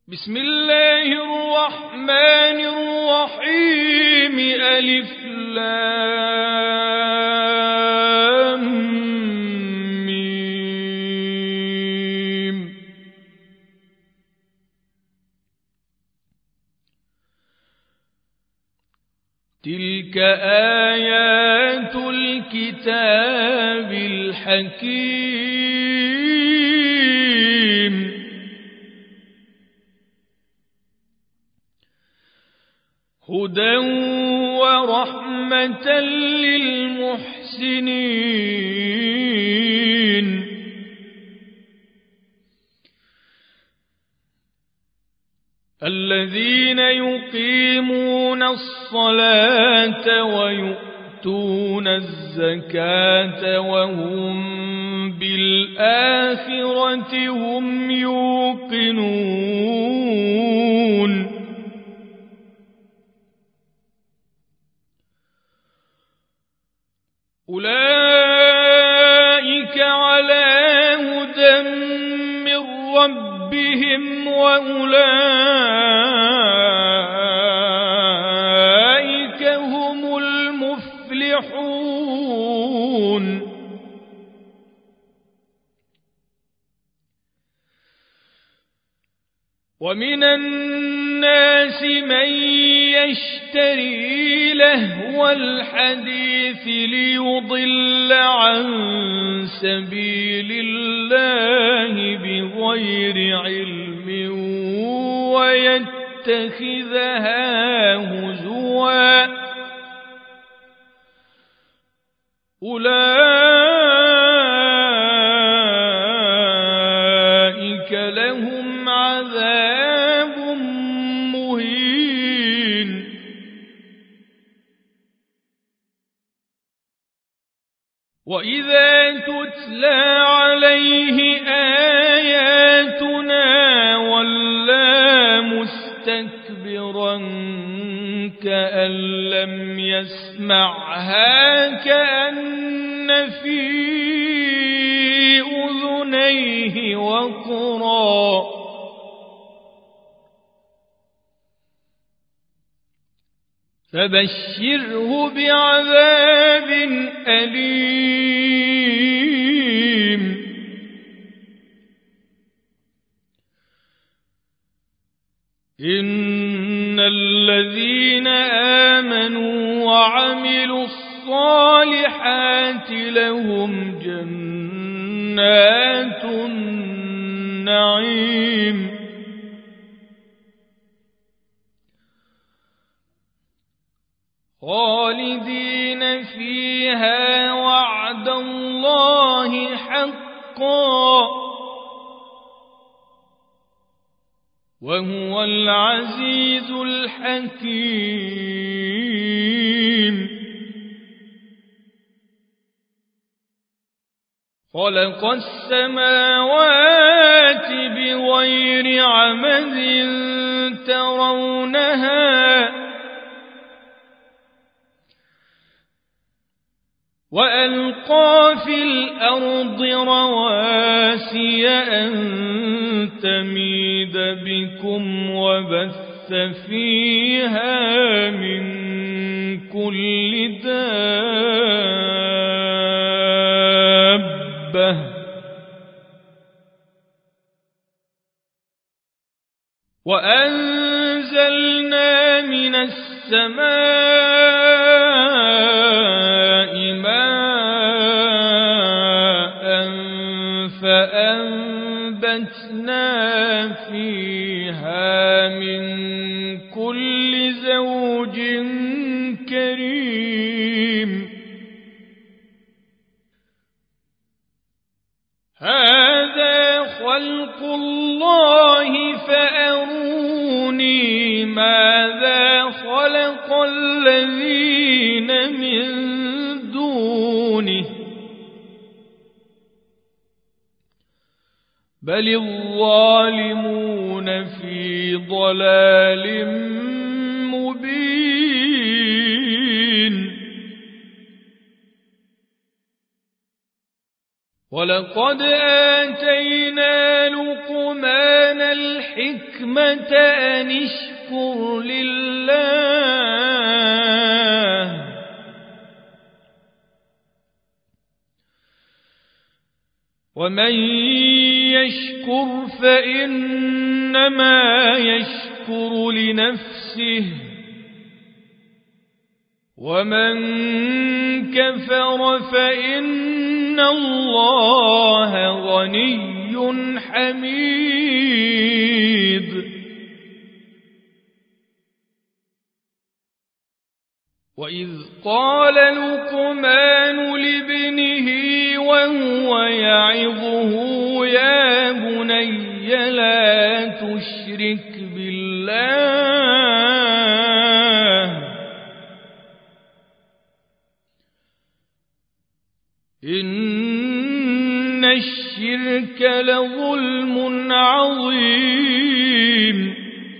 بسم الله الرحمن الرحيم ألف لام ميم. تلك آيات الكتاب الحكيم هدى ورحمة للمحسنين الذين يقيمون الصلاة ويؤتون الزكاة وهم بالآخرة هم يوقنون أولئك على هدى من ربهم وأولئك هم المفلحون ومن الناس من يشتري لهو الحديث ليضل عن سبيل الله بغير علم ويتخذها هزوا أولئك لهم عذاب مهين وإذا تتلى عليه آياتنا ولى مستكبرا كأن لم يسمعها كأن في أذنيه وقرا فبشره بعذاب أليم إن الذين آمنوا وعملوا الصالحات لهم جنات النعيم خالدين فيها وعد الله حقا وهو العزيز الحكيم خلق السماوات بغير عمد ترونها وألقى في الأرض رواسي أن تميد بكم وبث فيها من كل دابة وأنزلنا من السماء ماء فأنبتنا فيها من كل زوج كريم هذا خلق الله فأروني ماذا خلق الذين من دونه بل الظالمون في ضلال مبين ولقد آتينا لقمان الحكمة أن اشكر لله ومن يشكر فإنما يشكر لنفسه ومن كفر فإن الله غني حميد وإذ قال لقمان لابنه وهو يعظه يا بني لا تشرك بالله إن الشرك لظلم عظيم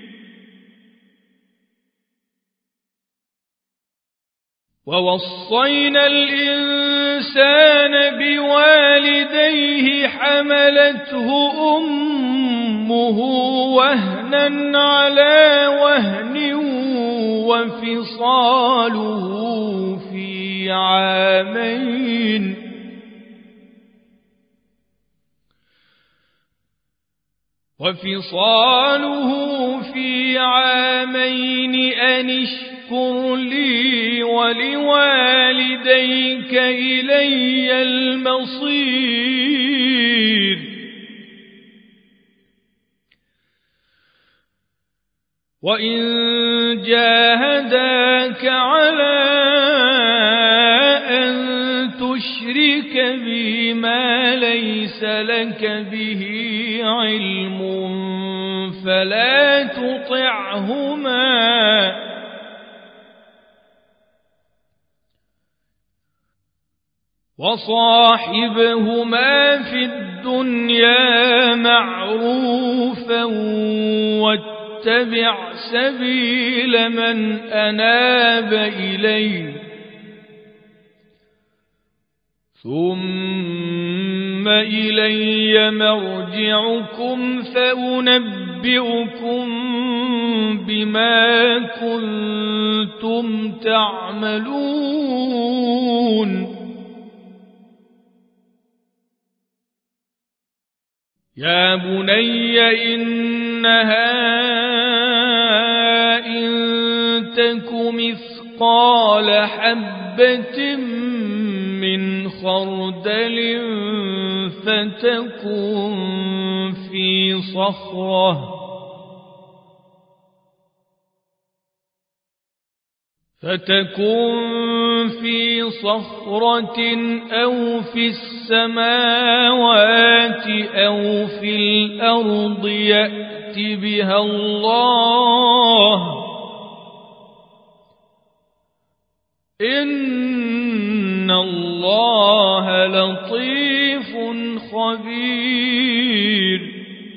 ووصينا الإنسان بوالديه حملته أمه وهنا على وهن وفصاله في عامين أن اشكر لي ولوالديك إلي المصير وإن جاهداك على أن تشرك بي ما ليس لك به علم فلا تطعهما وصاحبهما في الدنيا معروفا واتبع سبيل من أناب إلي ثم إلي مرجعكم فأنبئكم بما كنتم تعملون يا بني إنها إن تك مثقال حبة من خردل فتكن في صخرة أو في السماوات أو في الأرض يأت بها الله إن الله لطيف خبير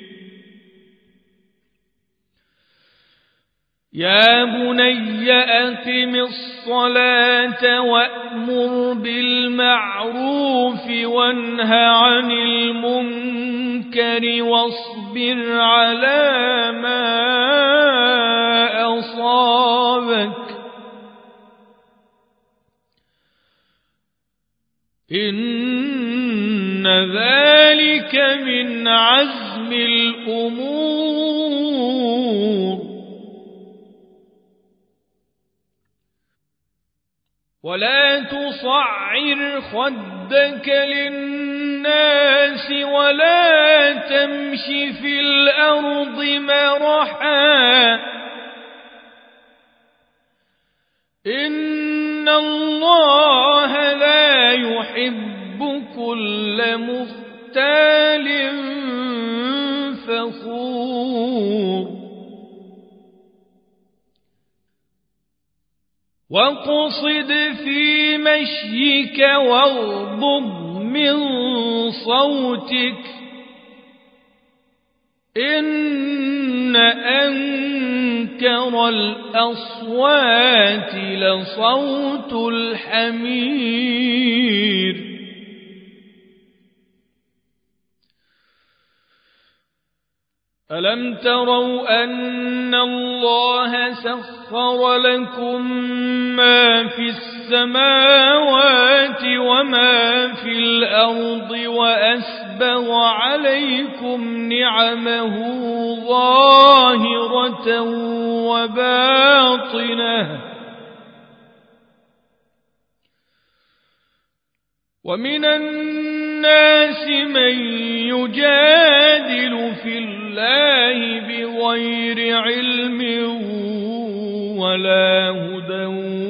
يا بني أقم الصلاة وأمر بالمعروف وانه عن المنكر واصبر على ما أصابك إن ذلك من عزم الأمور ولا تصعر خدك للناس ولا تمش في الأرض مرحا إن الله لا يحب كل مختال فخور واقصد في مشيك واغضض من صوتك إن أنكر الأصوات لصوت الحمير ألم تروا أن الله سخر لكم ما في السماوات وما في الأرض وأسبغ عليكم نعمه ظاهرة وباطنة ومن الناس من يجادل في الله بغير علم ولا هدى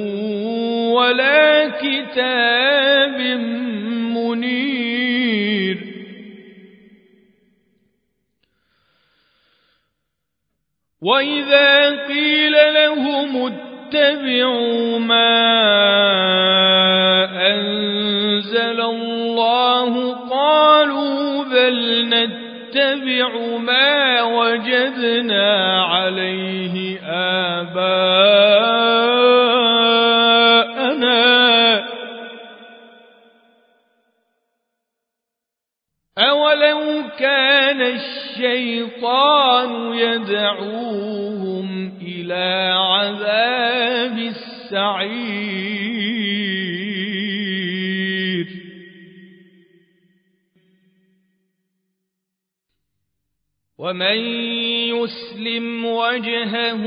ولا كتاب منير وإذا قيل لهم اتبعوا ما أنزل الله قالوا بل نتبع ما وجدنا عليه آباءنا أولو كان الشيطان يدعوهم إلى عذاب السعير ومن يسلم وجهه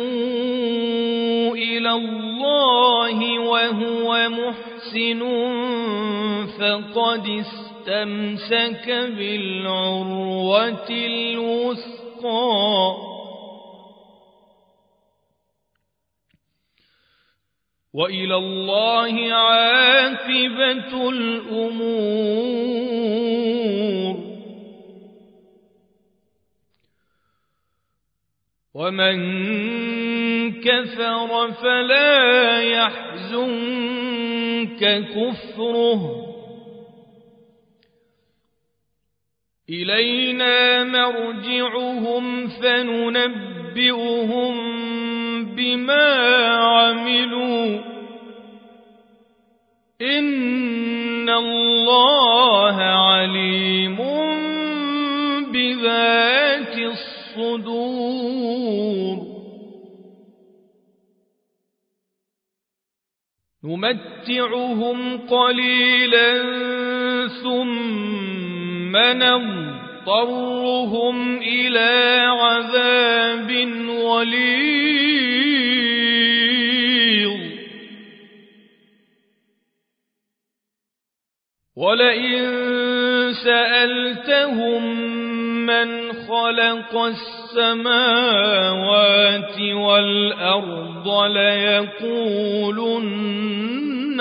إلى الله وهو محسن فقد استمسك بالعروة الوثقى وإلى الله عاقبة الأمور ومن كفر فلا يحزنك كفره إلينا مرجعهم فننبئهم بما عملوا إن الله عليم بذات الصدور نمتعهم قليلا ثم نضطرهم إلى عذاب غليظ ولئن سألتهم من خلق السماوات والأرض ليقولن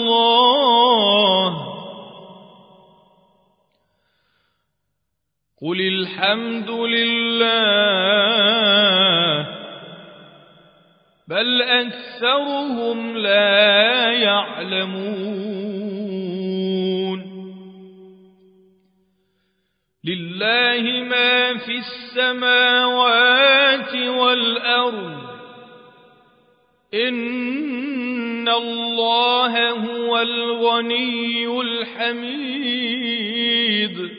الله قل الحمد لله بل أكثرهم لا يعلمون لله ما في السماوات والأرض إن الله هو الغني الحميد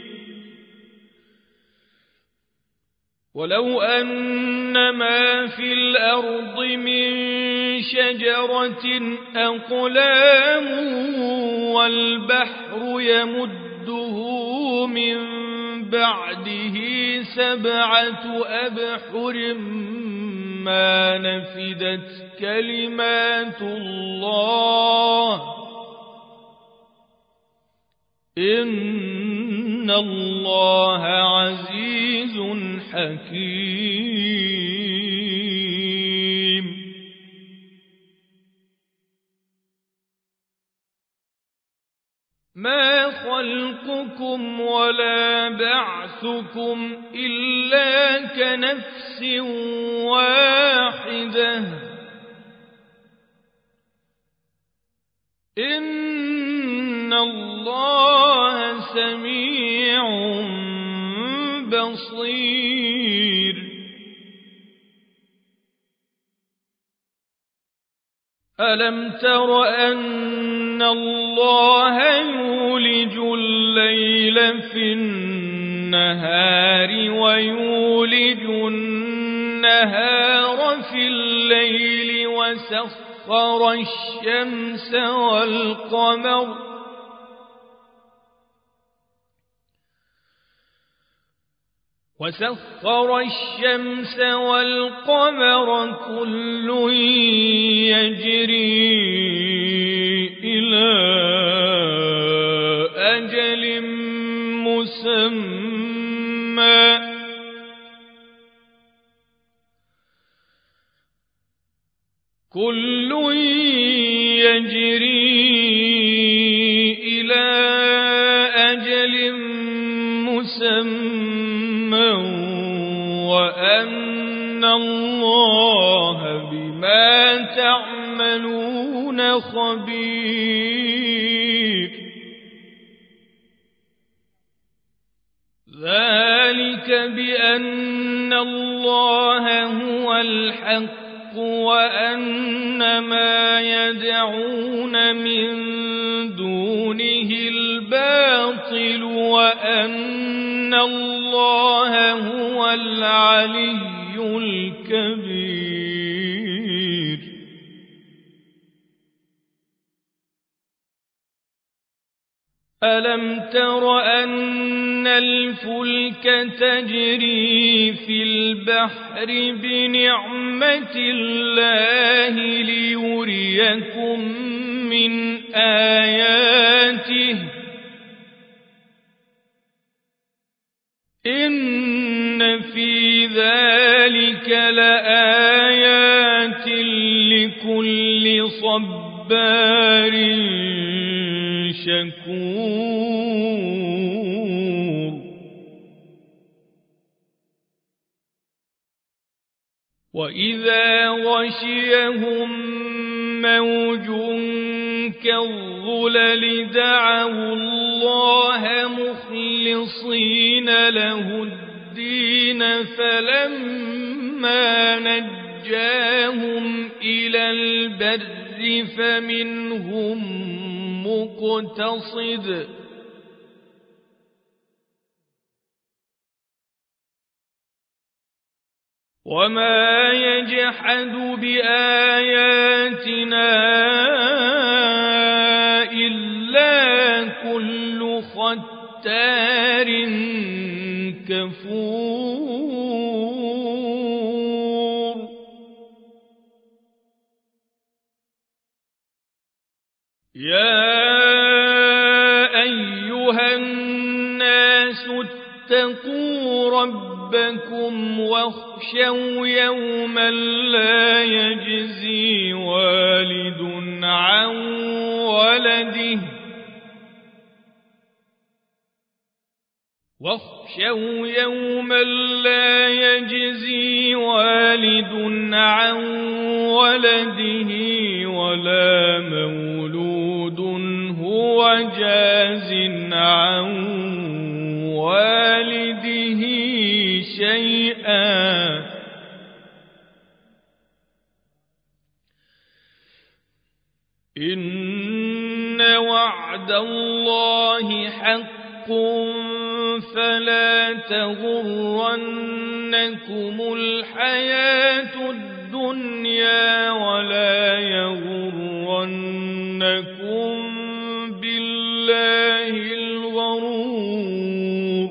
ولو أن ما في الأرض من شجرة أقلام والبحر يمده من بعده 7 أبحر ما نفدت كلمات الله إن الله عزيز حكيم ما خلقكم ولا بعثكم إلا كنفس واحدة إن الله سميع بصير ألم تر أن الله يولج الليل في النهار النهار ويولج النهار في الليل وسخر الشمس والقمر كل يجري إلى أجل مسمى وأن الله بما تعملون خبير ذلك بأن الله هو الحق وأن ما يدعون من دونه الباطل وأن الله هو العلي الكبير ألم تر أن الفلك تجري في البحر بنعمة الله ليريكم من آياته إن في ذلك لآيات لكل صبار شكور وإذا غشيهم موج كالظلل دعوا الله مخلصين له الدين فلما نجاهم إلى البر فمنهم مقتصد وما يجحد بآياتنا إلا كل ختار كفور يا أيها الناس اتقوا ربكم واخشوا يوما لا يجزي والد عن ولده ولا مولود هو جاز عن والده شيئا إن وعد الله حق فلا تغرنكم الحياة الدنيا ولا يغرنكم بالله الغرور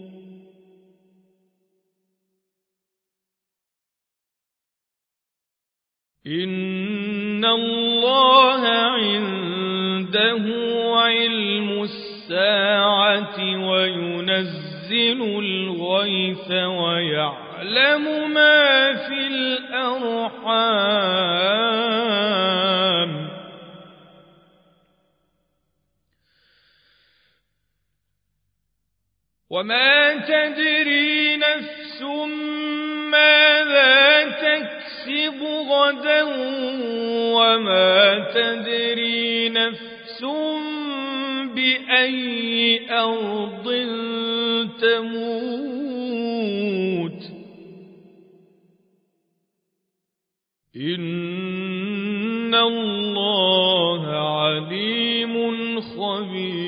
إن الله عنده علم الساعة وينزل الغيث ويعلم ما في الأرحام وما تدري نفس ماذا تكسب غدا وما تدري نفس بأي أرض تموت إن الله عليم خبير